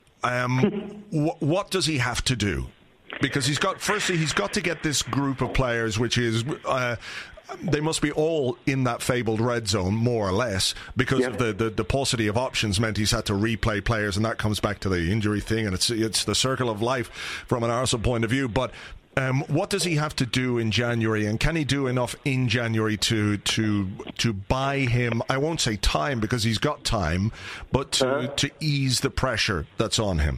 um, w- what does he have to do? Because he's got, firstly, he's got to get this group of players, which is. Uh, They must be all in that fabled red zone, more or less, because yeah. of the, the, the paucity of options meant he's had to replay players, and that comes back to the injury thing, and it's it's the circle of life from an Arsenal point of view. But um, what does he have to do in January, and can he do enough in January to to to buy him, I won't say time, because he's got time, but to, uh-huh. to ease the pressure that's on him?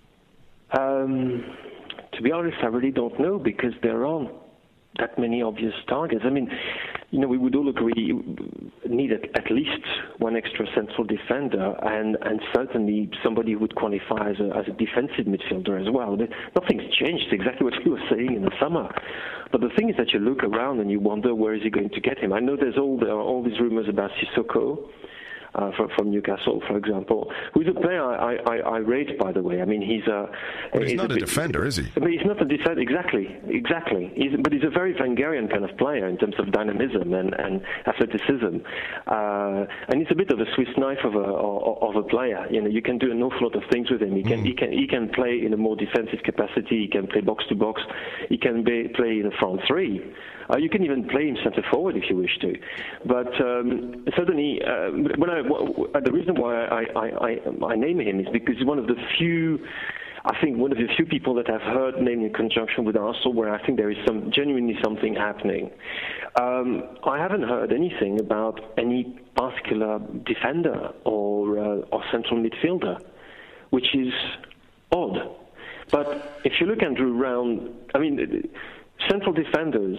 Um, to be honest, I really don't know, because they're on that many obvious targets. I mean, you know, we would all agree need at, at least one extra central defender, and, and certainly somebody who would qualify as a, as a defensive midfielder as well. But nothing's changed. It's exactly what you were saying in the summer. But the thing is that you look around and you wonder, where is he going to get him? I know there's all the, all these rumors about Sissoko. Uh, from, from Newcastle, for example, who's a player I, I, I rate, by the way. I mean, he's a... But he's, he's not a, a defender, is he? I mean, he's not a defender, exactly, exactly. He's, but he's a very Wengerian kind of player in terms of dynamism and, and athleticism. Uh, and he's a bit of a Swiss knife of a, of a player. You know, you can do an awful lot of things with him. He can, mm. he can, he can play in a more defensive capacity. He can play box-to-box. He can be, play in a front three. Uh, you can even play him centre forward if you wish to. But um, certainly, uh, when I, w- the reason why I, I, I, I name him is because he's one of the few, I think, one of the few people that I've heard named in conjunction with Arsenal where I think there is some genuinely something happening. Um, I haven't heard anything about any particular defender or, uh, or central midfielder, which is odd. But if you look, Andrew, around, I mean, central defenders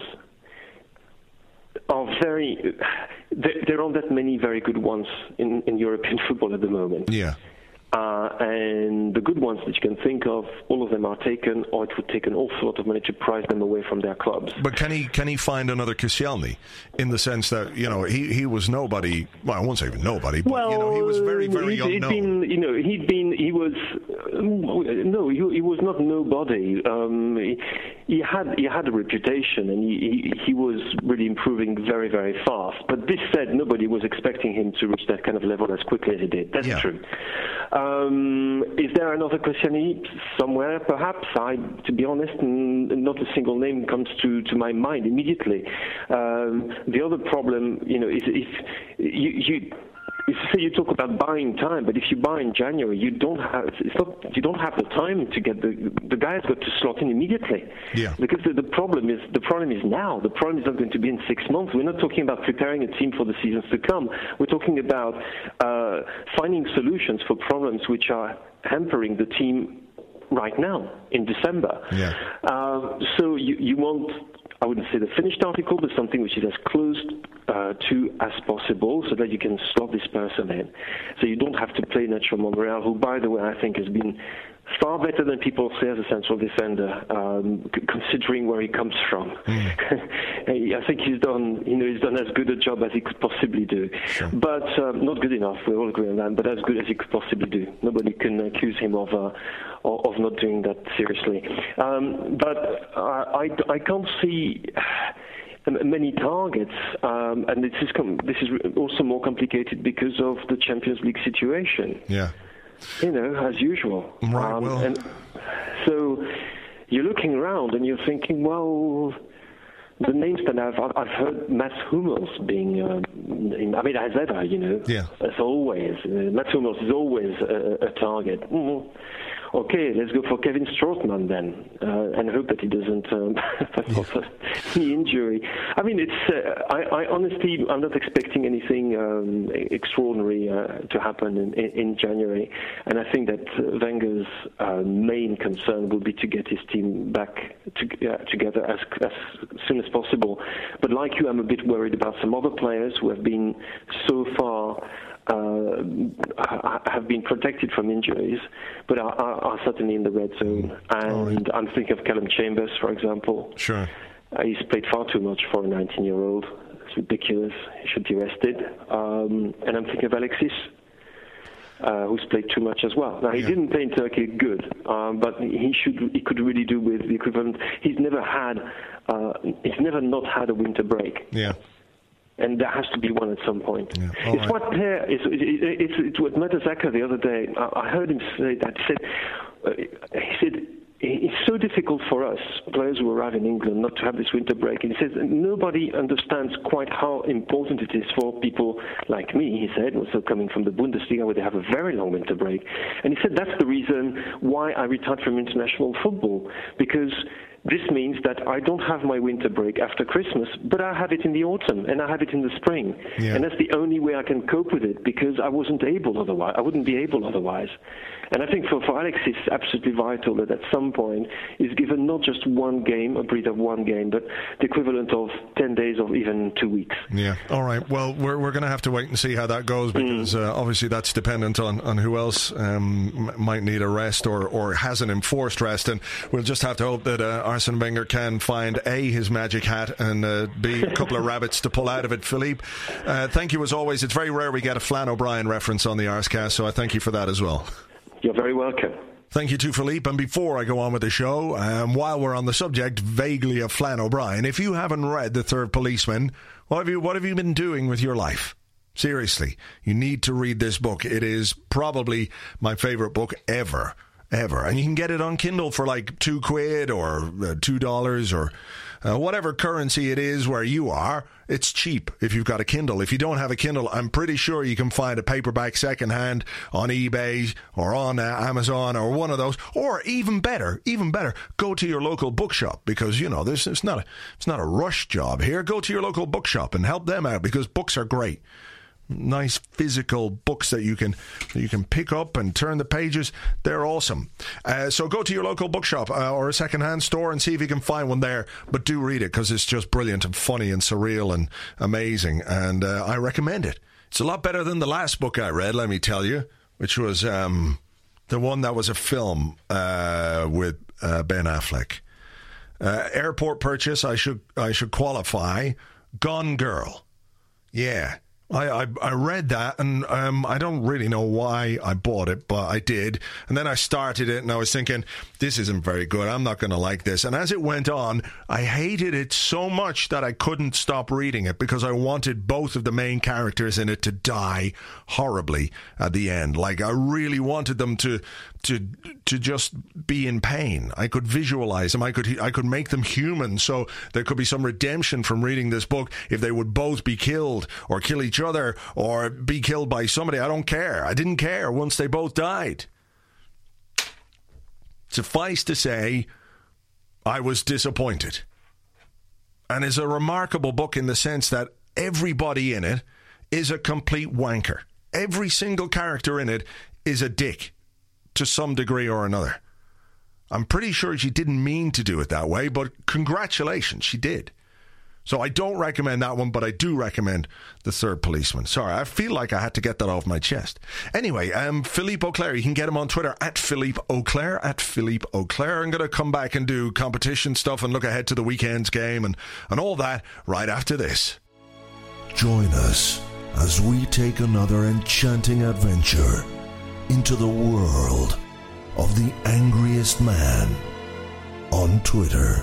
are very, there aren't that many very good ones in, in European football at the moment. Yeah. Uh, and the good ones that you can think of, all of them are taken, or it would take an awful lot of money to prize them away from their clubs. But can he can he find another Koscielny, in the sense that, you know, he, he was nobody, well, I won't say even nobody, but, well, you know, he was very, very he'd, unknown. He'd been, you know, he'd been, he was, no, he, he was not nobody. Um, he, he had he had a reputation, and he, he, he was really improving very, very fast. But this said, nobody was expecting him to reach that kind of level as quickly as he did. That's yeah. true. Um, is there another Koscielny somewhere? Perhaps. I, to be honest, n- not a single name comes to, to my mind immediately. Um, the other problem, you know, is if you, you you say you talk about buying time, but if you buy in January, you don't have it's not you don't have the time to get the the guys got to slot in immediately. Yeah. Because the, the problem is the problem is now. The problem is not going to be in six months. We're not talking about preparing a team for the seasons to come. We're talking about uh, finding solutions for problems which are hampering the team right now in December. Yeah. Uh, so you you want, I wouldn't say the finished article, but something which is as close uh, uh, to as possible so that you can slot this person in. So you don't have to play Nacho Monreal, who, by the way, I think has been far better than people say as a central defender, um, c- considering where he comes from. Mm. I think he's done, you know, he's done as good a job as he could possibly do. Sure. But um, not good enough. We all agree on that. But as good as he could possibly do. Nobody can accuse him of uh, of not doing that seriously. Um, but I, I, I can't see many targets, um, and this is com- this is also more complicated because of the Champions League situation. Yeah. You know, as usual. Right, um, well. And so you're looking around and you're thinking, well, the names that I've I've heard Mats Hummels being, uh, in, I mean, as ever, you know, yeah. as always, uh, Mats Hummels is always a, a target. Mm-hmm. Okay, let's go for Kevin Strootman then, uh, and hope that he doesn't um, have a knee injury. I mean, it's. Uh, I, I honestly, I'm not expecting anything um, extraordinary uh, to happen in, in, in January, and I think that uh, Wenger's uh, main concern will be to get his team back to, uh, together as, as soon as possible. But like you, I'm a bit worried about some other players who have been so far. Uh, have been protected from injuries, but are, are, are certainly in the red zone. And right. I'm thinking of Callum Chambers, for example. Sure. Uh, he's played far too much for a nineteen-year-old. It's ridiculous. He should be arrested. Um, and I'm thinking of Alexis, uh, who's played too much as well. Now, he yeah. didn't play in Turkey good, um, but he should. He could really do with the equivalent. He's never had. Uh, he's never not had a winter break. Yeah. And there has to be one at some point. Yeah. It's right. what Per, it's, it's, it's what Mertesacker the other day, I heard him say that. He said, uh, he said, it's so difficult for us, players who arrive in England, not to have this winter break. And he says, nobody understands quite how important it is for people like me, he said, also coming from the Bundesliga, where they have a very long winter break. And he said, that's the reason why I retired from international football, because this means that I don't have my winter break after Christmas, but I have it in the autumn and I have it in the spring. Yeah. And that's the only way I can cope with it, because I wasn't able otherwise. I wouldn't be able otherwise. And I think for, for Alex, it's absolutely vital that at some point he's given not just one game, a breather of one game, but the equivalent of ten days or even two weeks. Yeah. All right. Well, we're we're going to have to wait and see how that goes, because mm. uh, obviously that's dependent on, on who else um, might need a rest or, or has an enforced rest. And we'll just have to hope that uh, Arsene Wenger can find A, his magic hat, and uh, B, a couple of rabbits to pull out of it. Philippe, uh, thank you as always. It's very rare we get a Flann O'Brien reference on the Arscast, so I thank you for that as well. You're very welcome. Thank you to Philippe. And before I go on with the show, um, while we're on the subject vaguely of Flann O'Brien, if you haven't read The Third Policeman, what have you, what have you been doing with your life? Seriously, you need to read this book. It is probably my favourite book ever. Ever. And you can get it on Kindle for like two quid or uh, two dollars or uh, whatever currency it is where you are. It's cheap if you've got a Kindle. If you don't have a Kindle, I'm pretty sure you can find a paperback secondhand on eBay or on uh, Amazon or one of those. Or even better, even better, go to your local bookshop, because, you know, this it's not a, it's not a rush job here. Go to your local bookshop and help them out, because books are great. Nice physical books that you can that you can pick up and turn the pages. They're awesome. Uh, so go to your local bookshop uh, or a secondhand store and see if you can find one there. But do read it, because it's just brilliant and funny and surreal and amazing. And uh, I recommend it. It's a lot better than the last book I read, let me tell you, which was um, the one that was a film uh, with uh, Ben Affleck. Uh, airport purchase, I should I should qualify. Gone Girl. Yeah. I, I I read that, and um, I don't really know why I bought it, but I did. And then I started it, and I was thinking, this isn't very good. I'm not going to like this. And as it went on, I hated it so much that I couldn't stop reading it, because I wanted both of the main characters in it to die horribly at the end. Like, I really wanted them to to to just be in pain. I could visualize them. I could I could make them human, so there could be some redemption from reading this book if they would both be killed or kill each other or be killed by somebody. I don't care. I didn't care once they both died. Suffice to say, I was disappointed. And it's a remarkable book in the sense that everybody in it is a complete wanker. Every single character in it is a dick to some degree or another. I'm pretty sure she didn't mean to do it that way, but congratulations, she did. So I don't recommend that one, but I do recommend The Third Policeman. Sorry, I feel like I had to get that off my chest. Anyway, um, Philippe Auclair, you can get him on Twitter at Philippe Auclair, at Philippe Auclair. I'm going to come back and do competition stuff and look ahead to the weekend's game and, and all that right after this. Join us as we take another enchanting adventure into the world of the angriest man on Twitter.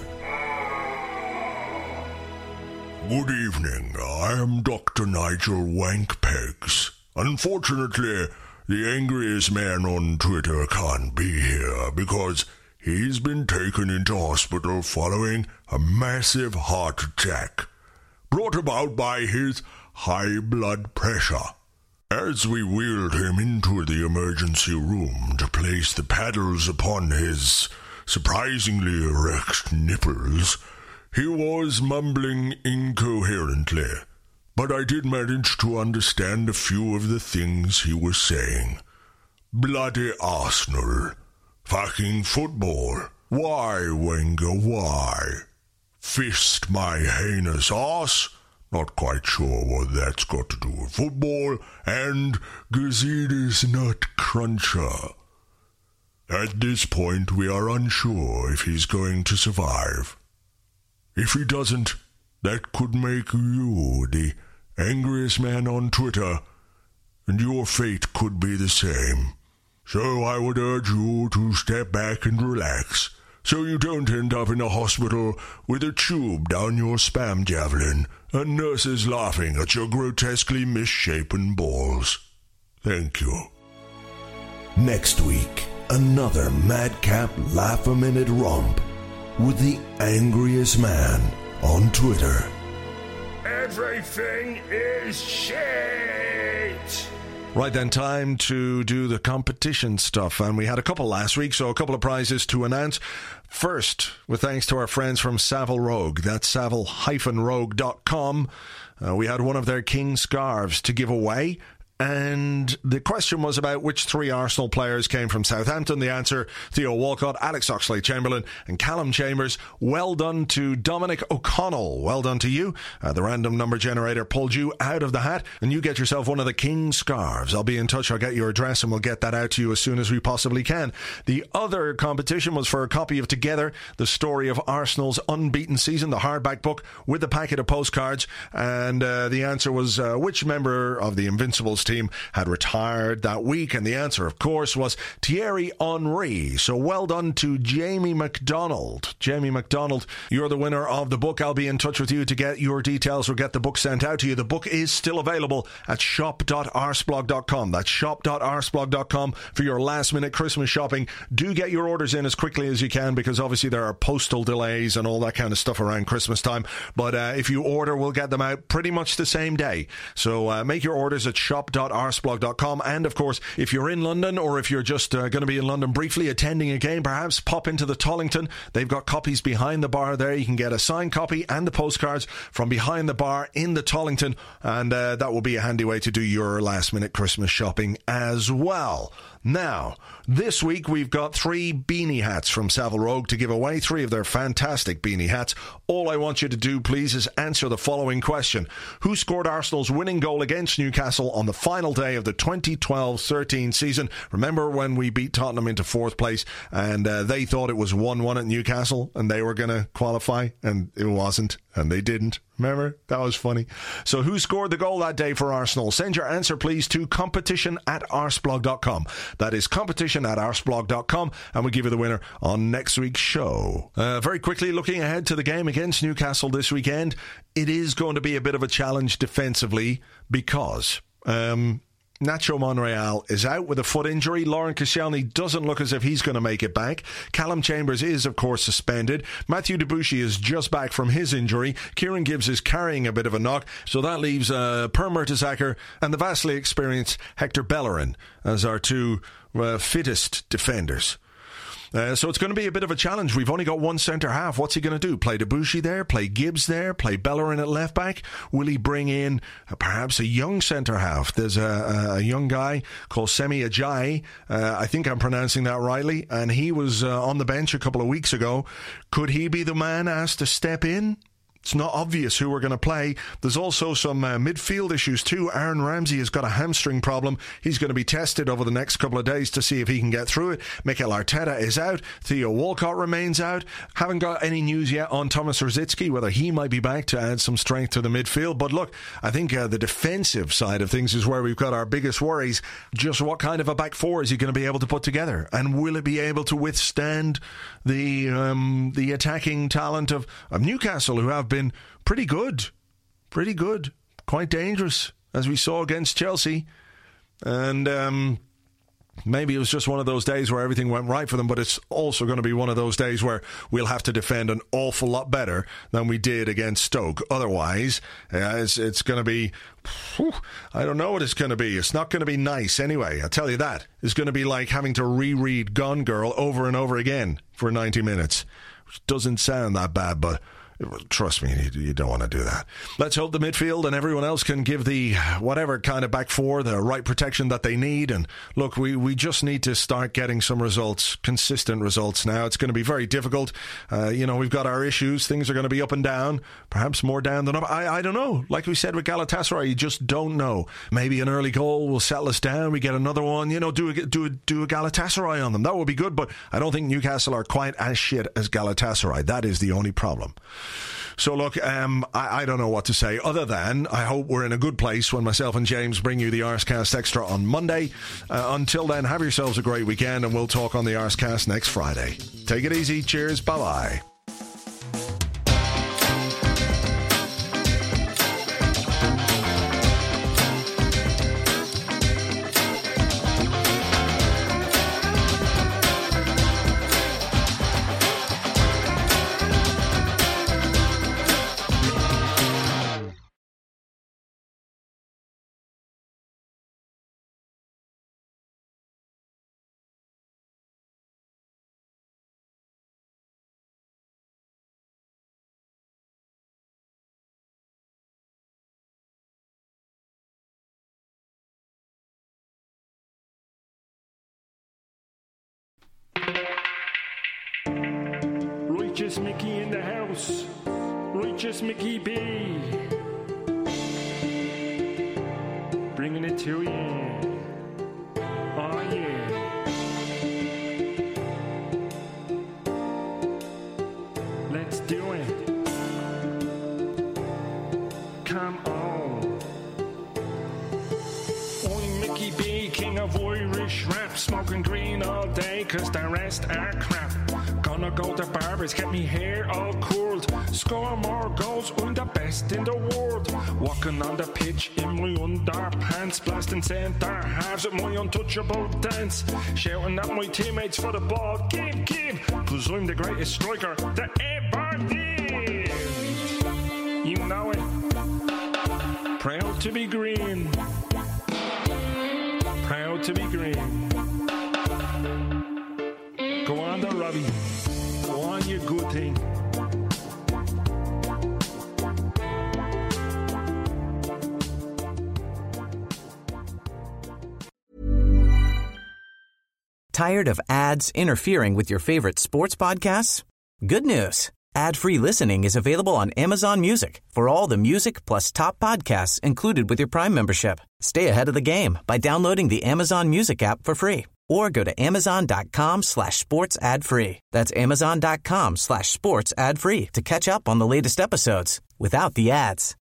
Good evening, I am Doctor Nigel Wankpegs. Unfortunately, the angriest man on Twitter can't be here because he's been taken into hospital following a massive heart attack, brought about by his high blood pressure. As we wheeled him into the emergency room to place the paddles upon his surprisingly erect nipples, he was mumbling incoherently, but I did manage to understand a few of the things he was saying. Bloody Arsenal. Fucking football. Why, Wenger, why? Fist my heinous arse. Not quite sure what that's got to do with football. And Gazidis Nut Cruncher. At this point, we are unsure if he's going to survive. If he doesn't, that could make you the angriest man on Twitter, and your fate could be the same. So I would urge you to step back and relax, so you don't end up in a hospital with a tube down your spam javelin and nurses laughing at your grotesquely misshapen balls. Thank you. Next week, another madcap laugh-a-minute romp with the angriest man on Twitter. Everything is shit! Right then, time to do the competition stuff. And we had a couple last week, so a couple of prizes to announce. First, with thanks to our friends from Savile Rogue, that's savile dash rogue dot com. Uh, we had one of their King scarves to give away. And the question was about which three Arsenal players came from Southampton. The answer, Theo Walcott, Alex Oxlade-Chamberlain and Callum Chambers. Well done to Dominic O'Connell. Well done to you. Uh, the random number generator pulled you out of the hat, and you get yourself one of the King scarves. I'll be in touch. I'll get your address, and we'll get that out to you as soon as we possibly can. The other competition was for a copy of Together, the story of Arsenal's unbeaten season, the hardback book with the packet of postcards. And uh, the answer was uh, which member of the Invincibles team had retired that week, and the answer, of course, was Thierry Henry. So well done to Jamie McDonald. Jamie McDonald, you're the winner of the book. I'll be in touch with you to get your details or get the book sent out to you. The book is still available at shop dot arsblog dot com. That's shop dot arsblog dot com for your last minute Christmas shopping. Do get your orders in as quickly as you can, because obviously there are postal delays and all that kind of stuff around Christmas time. But uh, if you order, we'll get them out pretty much the same day. So uh, make your orders at shop dot arsblog dot com. And of course, if you're in London, or if you're just uh, going to be in London briefly attending a game, perhaps pop into the Tollington. They've got copies behind the bar there. You can get a signed copy and the postcards from behind the bar in the Tollington, and uh, that will be a handy way to do your last minute Christmas shopping as well. Now, this week we've got three beanie hats from Savile Rogue to give away, three of their fantastic beanie hats. All I want you to do, please, is answer the following question. Who scored Arsenal's winning goal against Newcastle on the final day of the twenty twelve thirteen season? Remember when we beat Tottenham into fourth place, and uh, they thought it was one one at Newcastle and they were going to qualify, and it wasn't, and they didn't. Remember? That was funny. So who scored the goal that day for Arsenal? Send your answer, please, to competition at arsblog dot com. That is competition at arsblog dot com, and we'll give you the winner on next week's show. Uh, very quickly, looking ahead to the game against Newcastle this weekend, it is going to be a bit of a challenge defensively because Um, Nacho Monreal is out with a foot injury. Laurent Koscielny doesn't look as if he's going to make it back. Callum Chambers is, of course, suspended. Matthew Debuchy is just back from his injury. Kieran Gibbs is carrying a bit of a knock. So that leaves uh, Per Mertesacker and the vastly experienced Hector Bellerin as our two uh, fittest defenders. Uh, so it's going to be a bit of a challenge. We've only got one centre-half. What's he going to do? Play Debuchy there? Play Gibbs there? Play Bellerin at left-back? Will he bring in uh, perhaps a young centre-half? There's a, a young guy called Semi Ajayi. Uh, I think I'm pronouncing that rightly. And he was uh, on the bench a couple of weeks ago. Could he be the man asked to step in? It's not obvious who we're going to play. There's also some uh, midfield issues too. Aaron Ramsey has got a hamstring problem. He's going to be tested over the next couple of days to see if he can get through it. Mikel Arteta is out. Theo Walcott remains out. Haven't got any news yet on Thomas Rosicky, whether he might be back to add some strength to the midfield. But look, I think uh, the defensive side of things is where we've got our biggest worries. Just what kind of a back four is he going to be able to put together? And will it be able to withstand the um, the attacking talent of, of Newcastle, who have been pretty good, pretty good, quite dangerous, as we saw against Chelsea. And um, maybe it was just one of those days where everything went right for them, but it's also going to be one of those days where we'll have to defend an awful lot better than we did against Stoke. Otherwise, uh, it's, it's going to be, whew, I don't know what it's going to be. It's not going to be nice anyway, I'll tell you that. It's going to be like having to reread Gone Girl over and over again for ninety minutes, which doesn't sound that bad, but trust me, you don't want to do that. Let's hope the midfield and everyone else can give the whatever kind of back four the right protection that they need. And look, we, we just need to start getting some results, consistent results now. It's going to be very difficult. Uh, you know, we've got our issues. Things are going to be up and down, perhaps more down than up. I, I don't know. Like we said with Galatasaray, you just don't know. Maybe an early goal will settle us down. We get another one, you know, do a, do a, do a Galatasaray on them. That would be good, but I don't think Newcastle are quite as shit as Galatasaray. That is the only problem. So look, um, I, I don't know what to say other than I hope we're in a good place when myself and James bring you the Arsecast Extra on Monday. Uh, until then, have yourselves a great weekend, and we'll talk on the Arsecast next Friday. Take it easy. Cheers. Bye-bye. Righteous Mickey in the house. Righteous Mickey B. Bringing it to you. Oh yeah. Let's do it. Come on. I'm Mickey B, king of Irish rap. Smoking green all day, cause the rest are crap. Gonna go to barbers, get me hair all curled. Score more goals, I'm the best in the world. Walking on the pitch in my underpants, blasting centre halves with my untouchable dance. Shouting at my teammates for the ball, give, give, cause I'm the greatest striker that ever did. You know it. Proud to be green. Proud to be green. Go on the Robbie. Go on, you good thing. Tired of ads interfering with your favorite sports podcasts? Good news. Ad-free listening is available on Amazon Music for all the music plus top podcasts included with your Prime membership. Stay ahead of the game by downloading the Amazon Music app for free or go to amazon.com slash sports ad free. That's amazon.com slash sports ad free to catch up on the latest episodes without the ads.